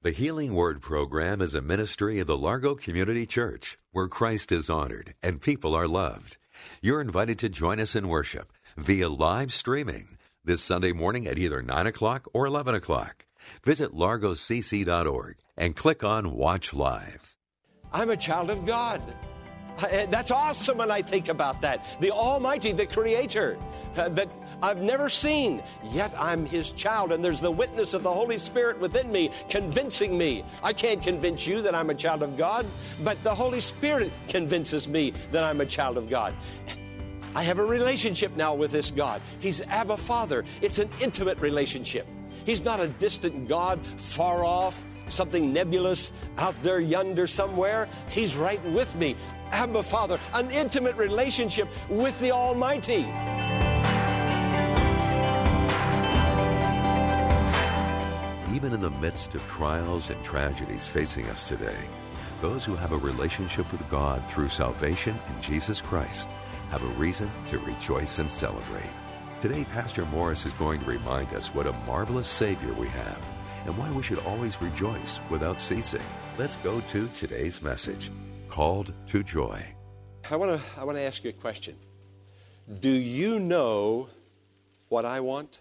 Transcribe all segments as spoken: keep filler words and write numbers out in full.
The Healing Word program is a ministry of the Largo Community Church, where Christ is honored and people are loved. You're invited to join us in worship via live streaming this Sunday morning at either nine o'clock or eleven o'clock. Visit largo c c dot org and click on Watch Live. I'm a child of God. I, that's awesome when I think about that. The Almighty, the Creator, uh, that I've never seen, yet I'm His child, and there's the witness of the Holy Spirit within me, convincing me. I can't convince you that I'm a child of God, but the Holy Spirit convinces me that I'm a child of God. I have a relationship now with this God. He's Abba Father. It's an intimate relationship. He's not a distant God, far off, something nebulous out there yonder somewhere. He's right with me. Abba Father, an intimate relationship with the Almighty. Even in the midst of trials and tragedies facing us today, those who have a relationship with God through salvation in Jesus Christ have a reason to rejoice and celebrate. Today, Pastor Morris is going to remind us what a marvelous Savior we have and why we should always rejoice without ceasing. Let's go to today's message, Called to Joy. I want to I want to ask you a question. Do you know what I want?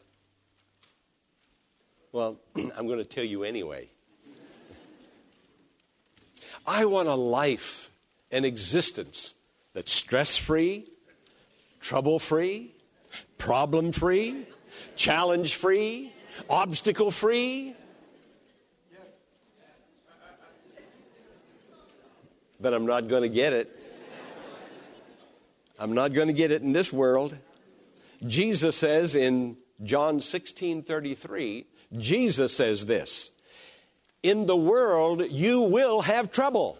Well, I'm going to tell you anyway. I want a life, an existence that's stress-free, trouble-free, problem-free, challenge-free, obstacle-free. But I'm not going to get it. I'm not going to get it in this world. Jesus says in John sixteen thirty-three, Jesus says this, in the world you will have trouble.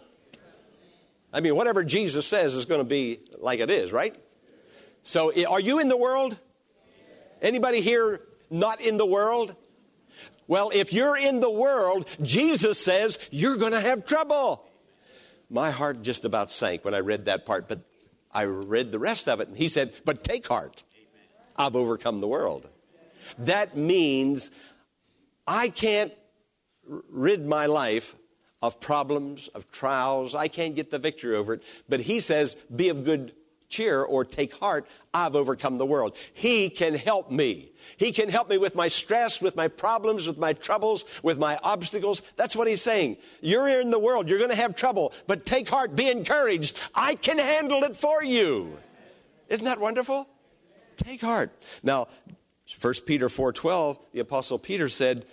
I mean, whatever Jesus says is going to be like it is, right? So are you in the world? Anybody here not in the world? Well, if you're in the world, Jesus says you're going to have trouble. My heart just about sank when I read that part, but I read the rest of it, and he said, but take heart. I've overcome the world. That means I can't rid my life of problems, of trials. I can't get the victory over it. But he says, be of good cheer or take heart. I've overcome the world. He can help me. He can help me with my stress, with my problems, with my troubles, with my obstacles. That's what he's saying. You're in the world. You're going to have trouble. But take heart. Be encouraged. I can handle it for you. Isn't that wonderful? Take heart. Now, First Peter four twelve, the Apostle Peter said,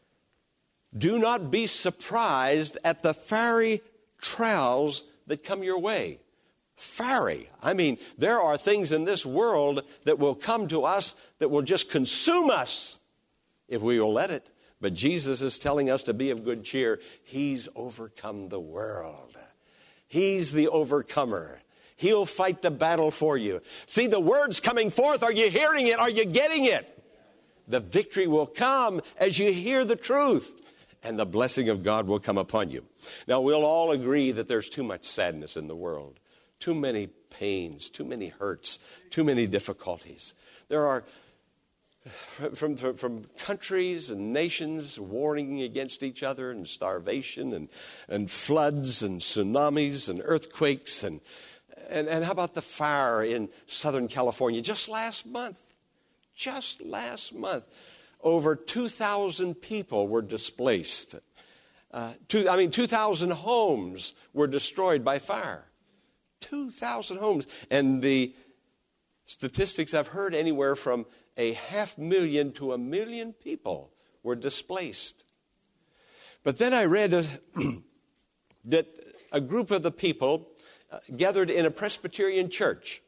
do not be surprised at the fiery trials that come your way. Fiery. I mean, there are things in this world that will come to us that will just consume us if we will let it. But Jesus is telling us to be of good cheer. He's overcome the world. He's the overcomer. He'll fight the battle for you. See, the word's coming forth. Are you hearing it? Are you getting it? The victory will come as you hear the truth, and the blessing of God will come upon you. Now, we'll all agree that there's too much sadness in the world, too many pains, too many hurts, too many difficulties. There are, from, from, from countries and nations warring against each other, and starvation, and, and floods, and tsunamis, and earthquakes, and And, and how about the fire in Southern California just last month? Just last month, over two thousand people were displaced. Uh, two, I mean, two thousand homes were destroyed by fire. two thousand homes. And the statistics I've heard, anywhere from a half million to a million people were displaced. But then I read a, that a group of the people Uh, gathered in a Presbyterian church.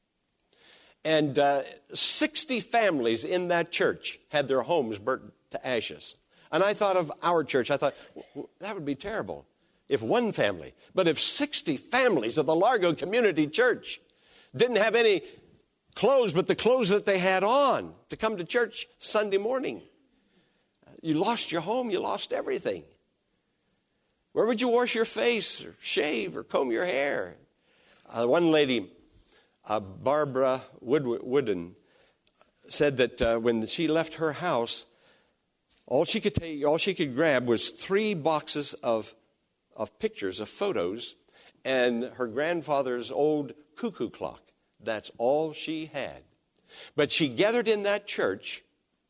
And uh, sixty families in that church had their homes burnt to ashes. And I thought of our church. I thought, well, that would be terrible if one family. But if sixty families of the Largo Community Church didn't have any clothes but the clothes that they had on to come to church Sunday morning, you lost your home, you lost everything. Where would you wash your face or shave or comb your hair? Uh, one lady, uh, Barbara Wood- Wooden, said that uh, when she left her house, all she could take, all she could grab was three boxes of, of pictures, of photos, and her grandfather's old cuckoo clock. That's all she had. But she gathered in that church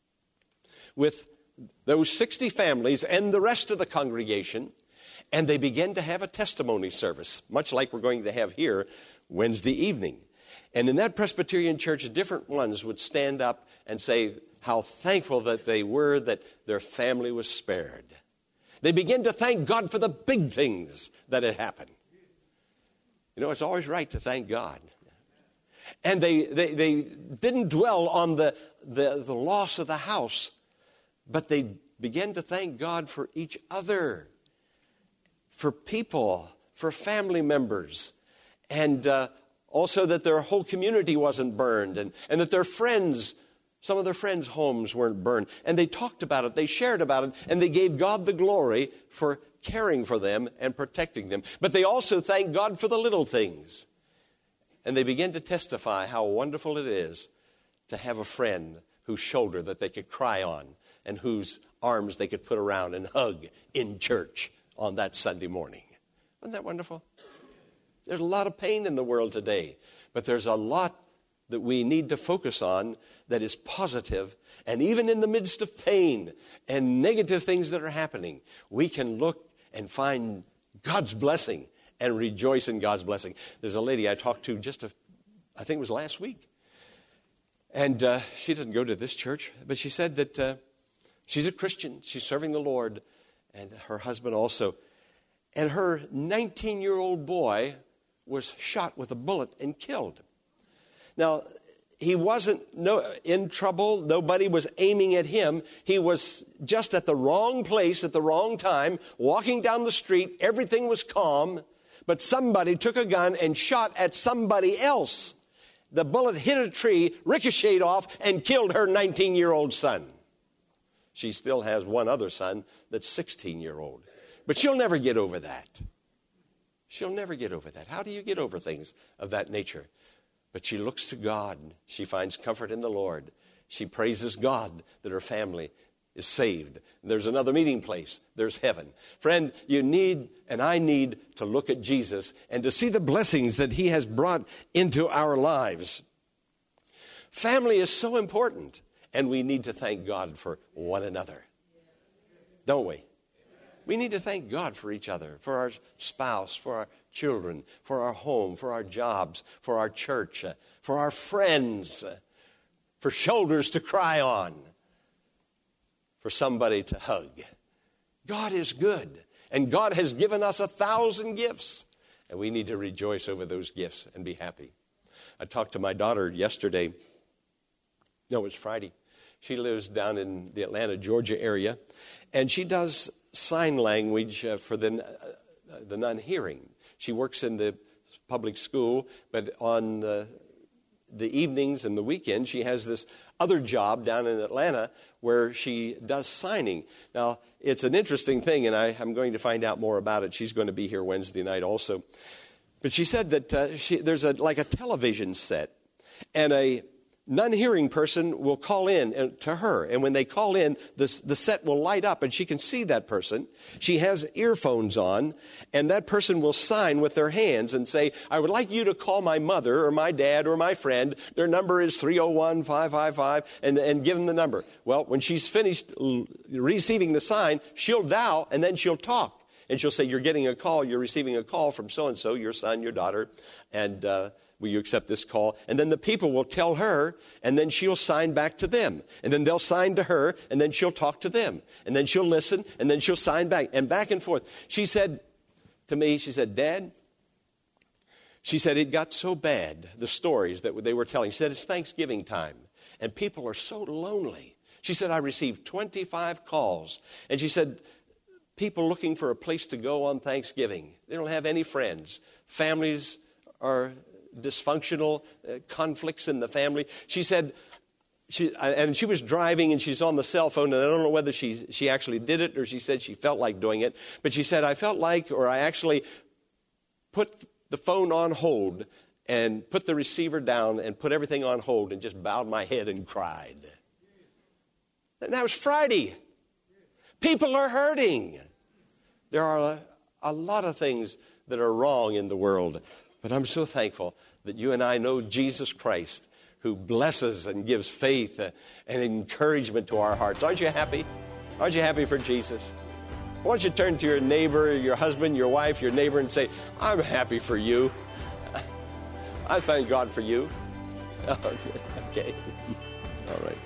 with those sixty families and the rest of the congregation, and they began to have a testimony service, much like we're going to have here Wednesday evening. And in that Presbyterian church, different ones would stand up and say how thankful that they were that their family was spared. They began to thank God for the big things that had happened. You know, it's always right to thank God. And they, they, they didn't dwell on the, the, the loss of the house, but they began to thank God for each other, for people, for family members, and uh, also that their whole community wasn't burned, and, and that their friends, some of their friends' homes weren't burned. And they talked about it, they shared about it, and they gave God the glory for caring for them and protecting them. But they also thanked God for the little things. And they began to testify how wonderful it is to have a friend whose shoulder that they could cry on and whose arms they could put around and hug in church on that Sunday morning. Isn't that wonderful? There's a lot of pain in the world today, but there's a lot that we need to focus on that is positive. And even in the midst of pain and negative things that are happening, we can look and find God's blessing and rejoice in God's blessing. There's a lady I talked to just, a, I think it was last week. And uh, she doesn't go to this church, but she said that uh, she's a Christian. She's serving the Lord, and her husband also. And her nineteen-year-old boy was shot with a bullet and killed. Now, he wasn't no, in trouble. Nobody was aiming at him. He was just at the wrong place at the wrong time, walking down the street. Everything was calm. But somebody took a gun and shot at somebody else. The bullet hit a tree, ricocheted off, and killed her nineteen-year-old son. She still has one other son that's sixteen-year-old. But she'll never get over that. She'll never get over that. How do you get over things of that nature? But she looks to God. She finds comfort in the Lord. She praises God that her family is saved. There's another meeting place. There's heaven. Friend, you need, and I need, to look at Jesus and to see the blessings that he has brought into our lives. Family is so important, and we need to thank God for one another. Don't we? We need to thank God for each other, for our spouse, for our children, for our home, for our jobs, for our church, uh, for our friends, uh, for shoulders to cry on, for somebody to hug. God is good, and God has given us a thousand gifts, and we need to rejoice over those gifts and be happy. I talked to my daughter yesterday. No, it was Friday. She lives down in the Atlanta, Georgia area, and she does sign language uh, for the, uh, the non-hearing. She works in the public school, but on the, the evenings and the weekends, she has this other job down in Atlanta where she does signing. Now, it's an interesting thing, and I, I'm going to find out more about it. She's going to be here Wednesday night also. But she said that uh, she, there's a, like a television set, and a non-hearing person will call in to her. And when they call in, the, the set will light up and she can see that person. She has earphones on, and that person will sign with their hands and say, I would like you to call my mother or my dad or my friend. Their number is three oh one, five five five, and, and give them the number. Well, when she's finished receiving the sign, she'll dial and then she'll talk. And she'll say, you're getting a call, you're receiving a call from so-and-so, your son, your daughter, and uh, will you accept this call? And then the people will tell her, and then she'll sign back to them. And then they'll sign to her, and then she'll talk to them. And then she'll listen, and then she'll sign back, and back and forth. She said to me, she said, Dad, she said, it got so bad, the stories that they were telling. She said, it's Thanksgiving time, and people are so lonely. She said, I received twenty-five calls. And she said, people looking for a place to go on Thanksgiving. They don't have any friends. Families are dysfunctional, uh, conflicts in the family. She said, she, and she was driving and she's on the cell phone, and I don't know whether she, she actually did it or she said she felt like doing it, but she said, I felt like, or I actually put the phone on hold and put the receiver down and put everything on hold and just bowed my head and cried. And that was Friday. People are hurting. There are a, a lot of things that are wrong in the world. But I'm so thankful that you and I know Jesus Christ, who blesses and gives faith and encouragement to our hearts. Aren't you happy? Aren't you happy for Jesus? Why don't you turn to your neighbor, your husband, your wife, your neighbor, and say, I'm happy for you. I thank God for you. Okay. All right.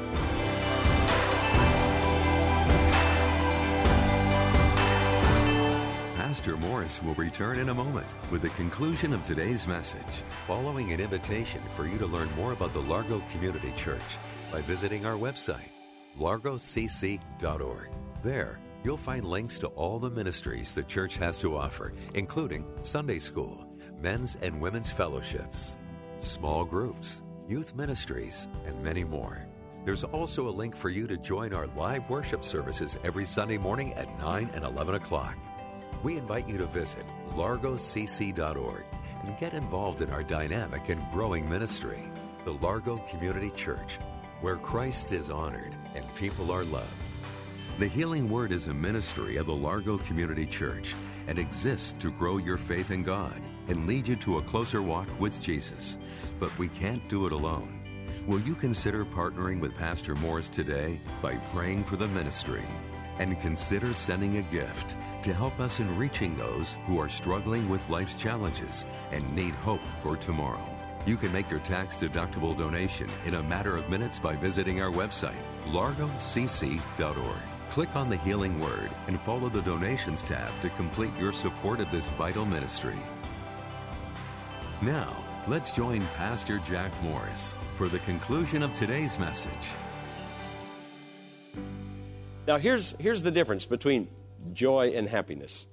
Pastor Morris will return in a moment with the conclusion of today's message, following an invitation for you to learn more about the Largo Community Church by visiting our website, largo c c dot org. There, you'll find links to all the ministries the church has to offer, including Sunday school, men's and women's fellowships, small groups, youth ministries, and many more. There's also a link for you to join our live worship services every Sunday morning at nine and eleven o'clock. We invite you to visit largo c c dot org and get involved in our dynamic and growing ministry, the Largo Community Church, where Christ is honored and people are loved. The Healing Word is a ministry of the Largo Community Church and exists to grow your faith in God and lead you to a closer walk with Jesus. But we can't do it alone. Will you consider partnering with Pastor Morris today by praying for the ministry? And consider sending a gift to help us in reaching those who are struggling with life's challenges and need hope for tomorrow. You can make your tax-deductible donation in a matter of minutes by visiting our website, largo c c dot org. Click on the Healing Word and follow the Donations tab to complete your support of this vital ministry. Now, let's join Pastor Jack Morris for the conclusion of today's message. Now, here's, here's the difference between joy and happiness.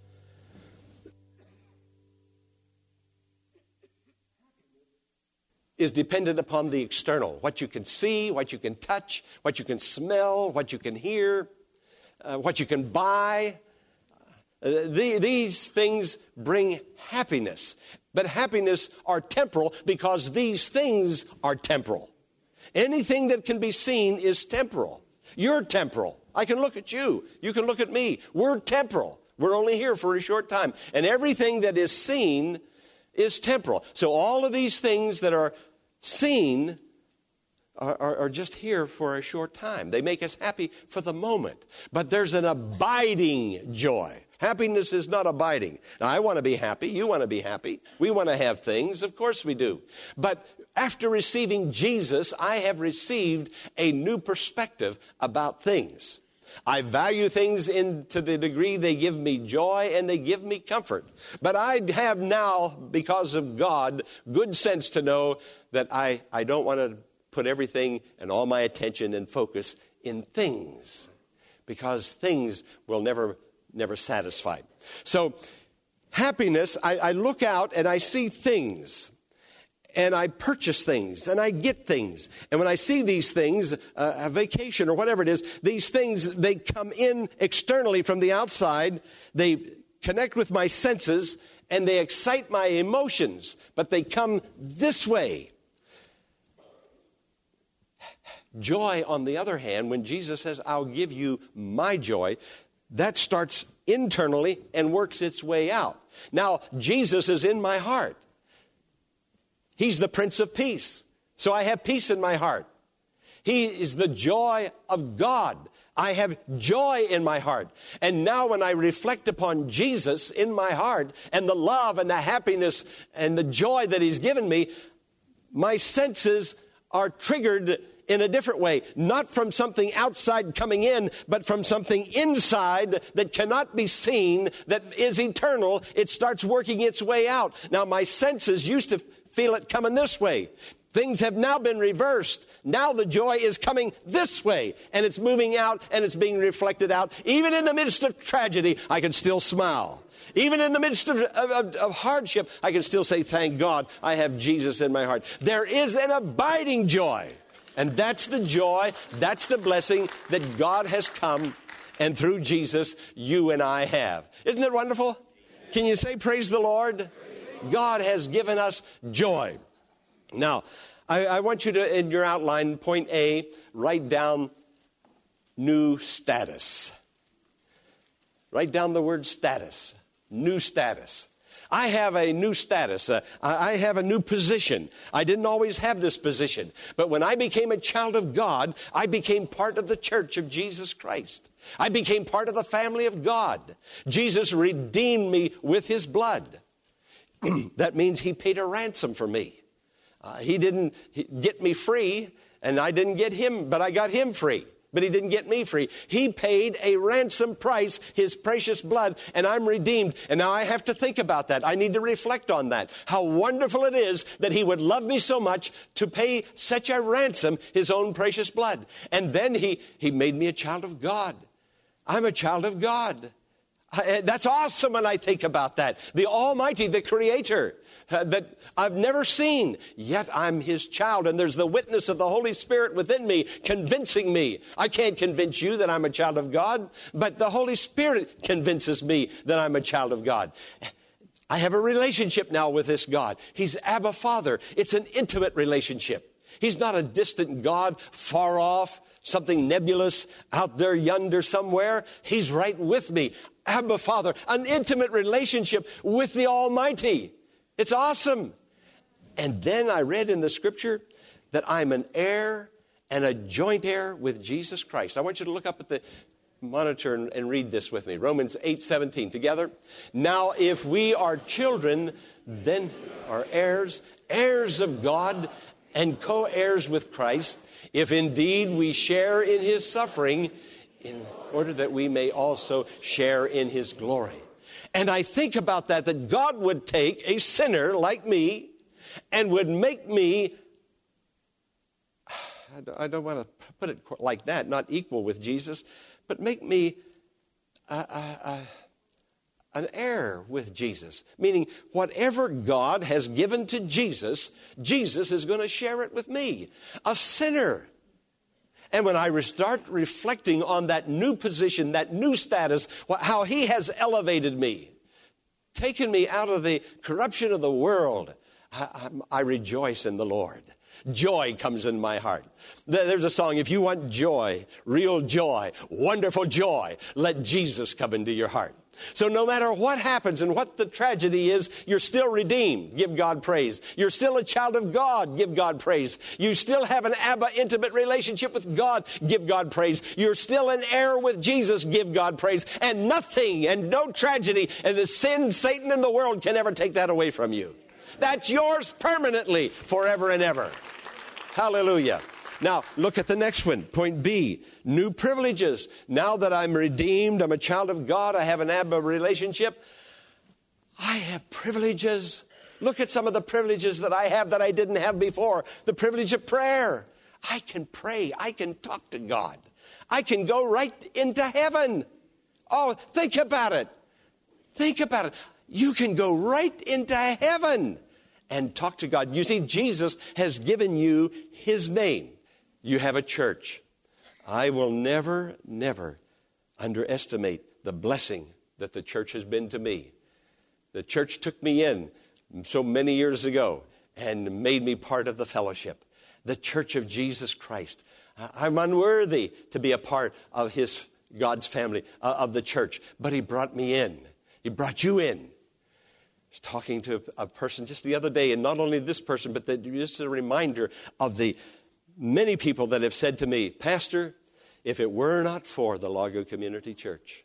Is dependent upon the external, what you can see, what you can touch, what you can smell, what you can hear, uh, what you can buy. Uh, the, these things bring happiness. But happiness are temporal because these things are temporal. Anything that can be seen is temporal. You're temporal. I can look at you. You can look at me. We're temporal. We're only here for a short time. And everything that is seen is temporal. So all of these things that are seen are, are, are just here for a short time. They make us happy for the moment. But there's an abiding joy. Happiness is not abiding. Now, I want to be happy. You want to be happy. We want to have things. Of course we do. But after receiving Jesus, I have received a new perspective about things. I value things in, to the degree they give me joy and they give me comfort. But I have now, because of God, good sense to know that I, I don't want to put everything and all my attention and focus in things, because things will never, never satisfy. So happiness, I, I look out and I see things. And I purchase things, and I get things. And when I see these things, uh, a vacation or whatever it is, these things, they come in externally from the outside. They connect with my senses, and they excite my emotions. But they come this way. Joy, on the other hand, when Jesus says, I'll give you my joy, that starts internally and works its way out. Now, Jesus is in my heart. He's the Prince of Peace. So I have peace in my heart. He is the joy of God. I have joy in my heart. And now when I reflect upon Jesus in my heart and the love and the happiness and the joy that He's given me, my senses are triggered in a different way. Not from something outside coming in, but from something inside that cannot be seen, that is eternal. It starts working its way out. Now my senses used to feel it coming this way. Things have now been reversed. Now the joy is coming this way, and it's moving out, and it's being reflected out. Even in the midst of tragedy, I can still smile. Even in the midst of, of, of hardship, I can still say, thank God, I have Jesus in my heart. There is an abiding joy, and that's the joy, that's the blessing that God has come, and through Jesus, you and I have. Isn't it wonderful? Can you say, praise the Lord? God has given us joy. Now, I, I want you to, in your outline, point A, write down new status. Write down the word status. New status. I have a new status. Uh, I have a new position. I didn't always have this position. But when I became a child of God, I became part of the church of Jesus Christ. I became part of the family of God. Jesus redeemed me with his blood. That means he paid a ransom for me. Uh, he didn't get me free, and I didn't get him, but I got him free. But he didn't get me free. He paid a ransom price, his precious blood, and I'm redeemed. And now I have to think about that. I need to reflect on that. How wonderful it is that he would love me so much to pay such a ransom, his own precious blood. And then he, he made me a child of God. I'm a child of God. I, that's awesome when I think about that. The Almighty, the Creator, uh, that I've never seen, yet I'm his child. And there's the witness of the Holy Spirit within me, convincing me. I can't convince you that I'm a child of God, but the Holy Spirit convinces me that I'm a child of God. I have a relationship now with this God. He's Abba Father. It's an intimate relationship. He's not a distant God, far off, something nebulous out there yonder somewhere. He's right with me. Abba Father, an intimate relationship with the Almighty. It's awesome. And then I read in the scripture that I'm an heir and a joint heir with Jesus Christ. I want you to look up at the monitor and, and read this with me. Romans eight seventeen together. Now, if we are children, then are heirs, heirs of God and co-heirs with Christ, if indeed we share in his suffering, in order that we may also share in his glory. And I think about that, that God would take a sinner like me and would make me, I don't, I don't want to put it like that, not equal with Jesus, but make me a, a, a, an heir with Jesus. Meaning whatever God has given to Jesus, Jesus is going to share it with me, a sinner. And when I start reflecting on that new position, that new status, how he has elevated me, taken me out of the corruption of the world, I, I, I rejoice in the Lord. Joy comes in my heart. There's a song, if you want joy, real joy, wonderful joy, let Jesus come into your heart. So no matter what happens and what the tragedy is, you're still redeemed. Give God praise. You're still a child of God. Give God praise. You still have an Abba intimate relationship with God. Give God praise. You're still an heir with Jesus. Give God praise. And nothing and no tragedy and the sin, Satan, and the world can ever take that away from you. That's yours permanently, forever and ever. Hallelujah. Now, look at the next one. Point B, new privileges. Now that I'm redeemed, I'm a child of God, I have an Abba relationship, I have privileges. Look at some of the privileges that I have that I didn't have before. The privilege of prayer. I can pray. I can talk to God. I can go right into heaven. Oh, think about it. Think about it. You can go right into heaven and talk to God. You see, Jesus has given you his name. You have a church. I will never, never underestimate the blessing that the church has been to me. The church took me in so many years ago and made me part of the fellowship. The church of Jesus Christ. I'm unworthy to be a part of his, God's family, uh, of the church. But he brought me in. He brought you in. I was talking to a person just the other day, and not only this person, but the, just a reminder of the many people that have said to me, Pastor, if it were not for the Largo Community Church.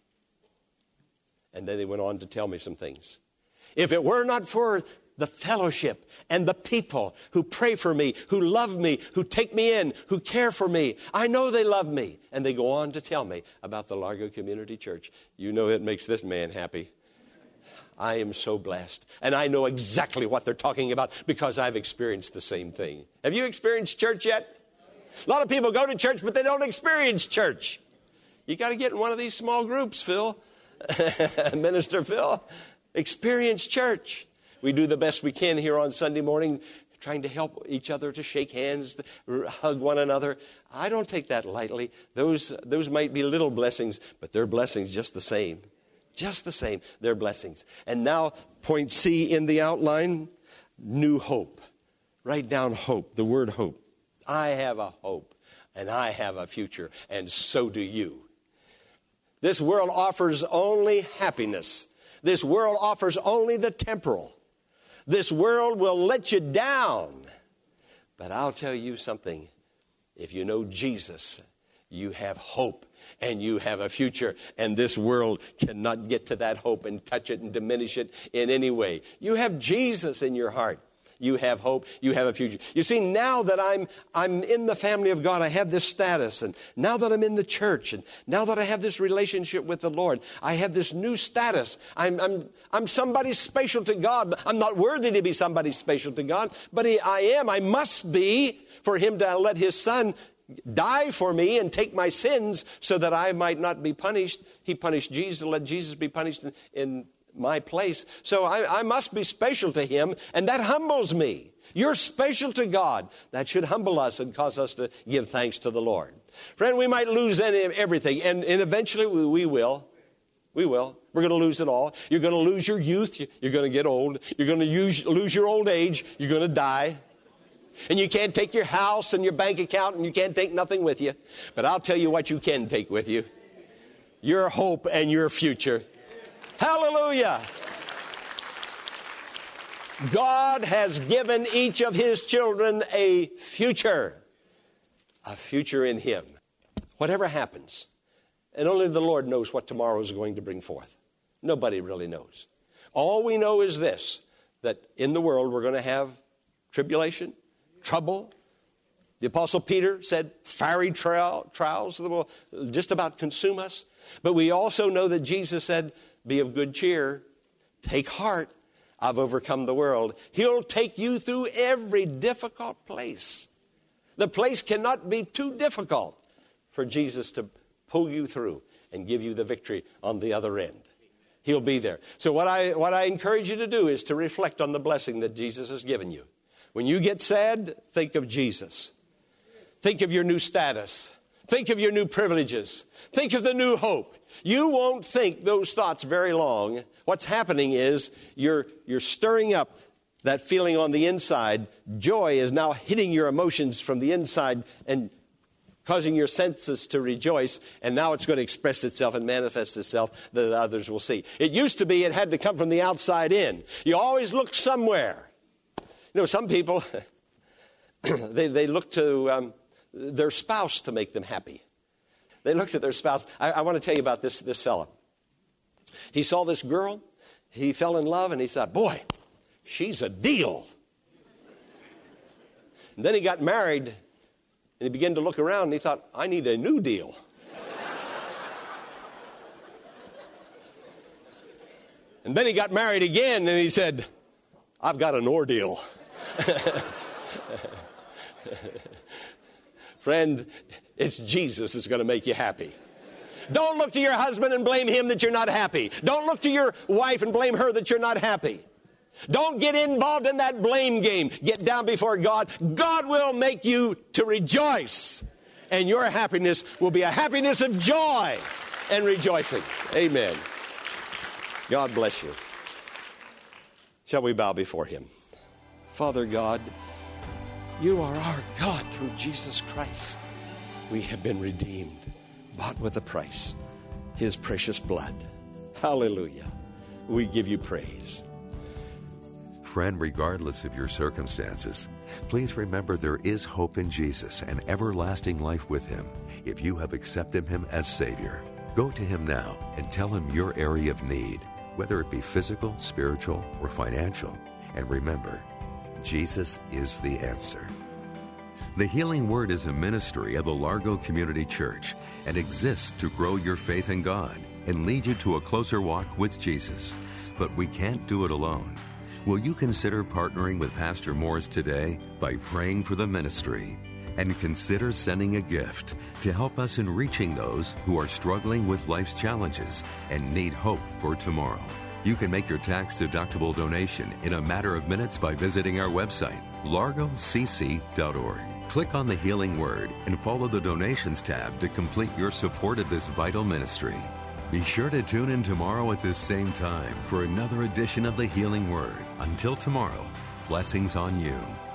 And then they went on to tell me some things. If it were not for the fellowship and the people who pray for me, who love me, who take me in, who care for me, I know they love me. And they go on to tell me about the Largo Community Church. You know it makes this man happy. I am so blessed. And I know exactly what they're talking about because I've experienced the same thing. Have you experienced church yet? A lot of people go to church, but they don't experience church. You got to get in one of these small groups, Phil. Minister Phil. Experience church. We do the best we can here on Sunday morning, trying to help each other, to shake hands, to hug one another. I don't take that lightly. Those, those might be little blessings, but they're blessings just the same. Just the same. They're blessings. And now, point C in the outline, new hope. Write down hope, the word hope. I have a hope. and I have a future, and so do you. This world offers only happiness. This world offers only the temporal. This world will let you down. But I'll tell you something. If you know Jesus, you have hope and you have a future. And this world cannot get to that hope and touch it and diminish it in any way. You have Jesus in your heart. You have hope. You have a future. You see, now that I'm I'm in the family of God, I have this status. And now that I'm in the church, and now that I have this relationship with the Lord, I have this new status. I'm I'm I'm somebody special to God. I'm not worthy to be somebody special to God, but he, I am. I must be for him to let his son die for me and take my sins so that I might not be punished. He punished Jesus. Let Jesus be punished in, in my place. So I, I must be special to him, and that humbles me. You're special to God. That should humble us and cause us to give thanks to the Lord. Friend, we might lose any, everything, and, and eventually we, we will. We will. We're going to lose it all. You're going to lose your youth. You're going to get old. You're going to use, lose your old age. You're going to die. And you can't take your house and your bank account, and you can't take nothing with you. But I'll tell you what you can take with you. Your hope and your future. Hallelujah. God has given each of his children a future. A future in him. Whatever happens. And only the Lord knows what tomorrow is going to bring forth. Nobody really knows. All we know is this, that in the world we're going to have tribulation, trouble. The Apostle Peter said fiery trial, trials that will just about consume us. But we also know that Jesus said, be of good cheer, take heart, I've overcome the world. He'll take you through every difficult place. The place cannot be too difficult for Jesus to pull you through and give you the victory on the other end. He'll be there. So what I, what I encourage you to do is to reflect on the blessing that Jesus has given you. When you get sad, think of Jesus. Think of your new status. Think of your new privileges. Think of the new hope. You won't think those thoughts very long. What's happening is you're, you're stirring up that feeling on the inside. Joy is now hitting your emotions from the inside and causing your senses to rejoice. And now it's going to express itself and manifest itself that others will see. It used to be it had to come from the outside in. You always looked somewhere. You know, some people, they, they look to um, their spouse to make them happy. They looked at their spouse. I, I want to tell you about this, this fellow. He saw this girl. He fell in love, and he thought, boy, she's a deal. And then he got married, and he began to look around, and he thought, I need a new deal. And then he got married again, and he said, I've got an ordeal. Friend, it's Jesus that's going to make you happy. Don't look to your husband and blame him that you're not happy. Don't look to your wife and blame her that you're not happy. Don't get involved in that blame game. Get down before God. God will make you to rejoice. And your happiness will be a happiness of joy and rejoicing. Amen. God bless you. Shall we bow before him? Father God, you are our God through Jesus Christ. We have been redeemed, bought with a price, his precious blood. Hallelujah. We give you praise. Friend, regardless of your circumstances, please remember there is hope in Jesus and everlasting life with him if you have accepted him as Savior. Go to him now and tell him your area of need, whether it be physical, spiritual, or financial. And remember, Jesus is the answer. The Healing Word is a ministry of the Largo Community Church and exists to grow your faith in God and lead you to a closer walk with Jesus. But we can't do it alone. Will you consider partnering with Pastor Morris today by praying for the ministry? And consider sending a gift to help us in reaching those who are struggling with life's challenges and need hope for tomorrow. You can make your tax-deductible donation in a matter of minutes by visiting our website, largo c c dot org. Click on the Healing Word and follow the Donations tab to complete your support of this vital ministry. Be sure to tune in tomorrow at this same time for another edition of the Healing Word. Until tomorrow, blessings on you.